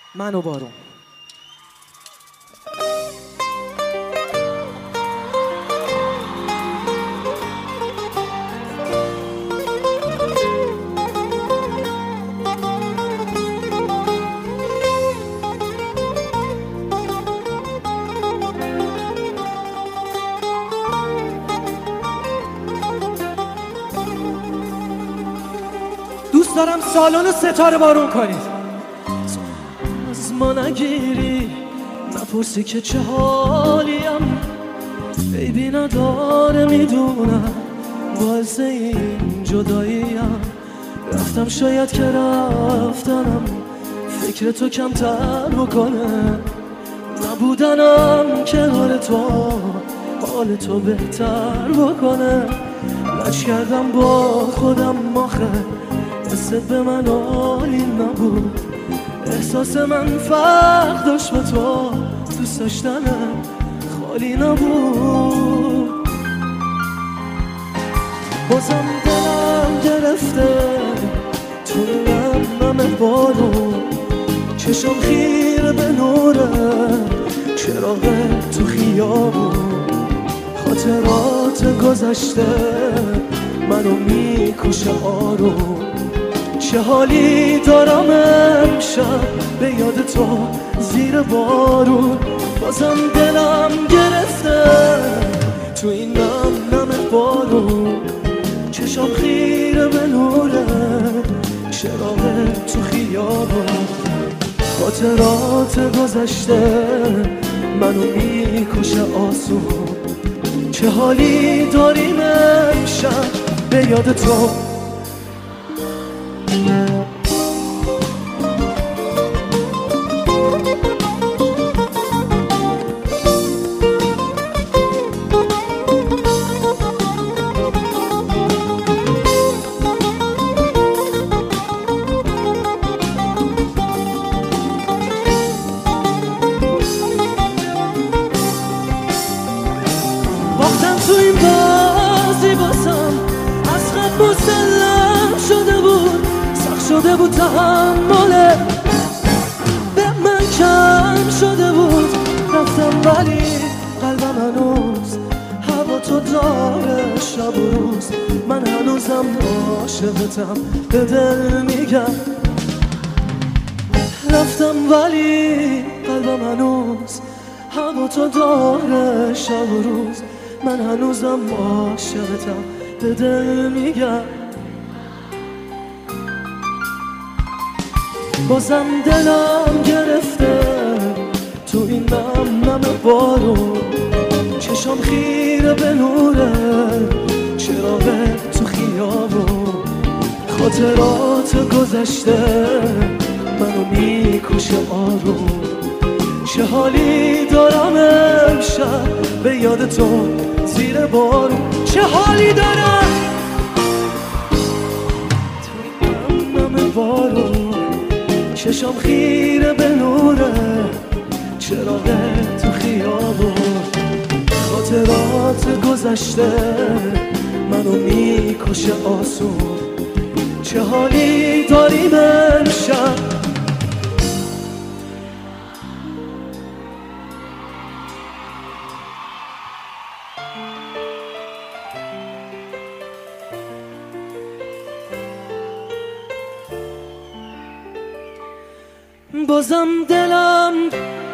من و بارون. دوست دارم سالن ستاره بارون کنید. از ما نگیری، نپرسی که چه حالیم، عیبی نداره میدونم، باعث این جداییم. رفتم شاید که رفتنم فکر تو کمتر بکنه، نبودنم که حال تو بهتر بکنه. لج کردم با خودم آخه حست به من عالی نبود، احساس من فرق داشت با تو، دوست داشتنم خالی نبود. بازم دلم گرفته تو همه بارون، چشم خیره به نوره چراغ تو خیابون. خاطرات گذشته منو میکشه آروم، چه حالی دارم امشب به یاد تو زیر بارون. بازم دلم گرفته تو این نم بارون، چشم خیره به نوره چراغ تو خیابون. خاطرات گذشته منو میکشه آسون، چه حالی داریم امشب به یاد تو. تو این بازی باسم از خط مسلم شده بود، سخت شده بود تحمله، به من کم شده بود. رفتم ولی قلبم هنوز هوا تو داره شب و روز. من هنوزم عاشقتم به دل میگم. رفتم ولی قلبم هنوز هوا تو داره شب و روز. من هنوزم عاشقتم به دل میگم. بازم دلم گرفته تو این نم بارون، چشم خیره به نوره چراغ تو خیابون. خاطرات گذشته منو میکشه آروم، چه حالی دارم امشب به یاد تو زیر بارون. چه حالی دارم تو این نم بارون، چشم خیره به نوره چراغ تو خیابون. خاطرات گذشته منو میکشه آسون، چه حالی داریم امشب. بازم دلم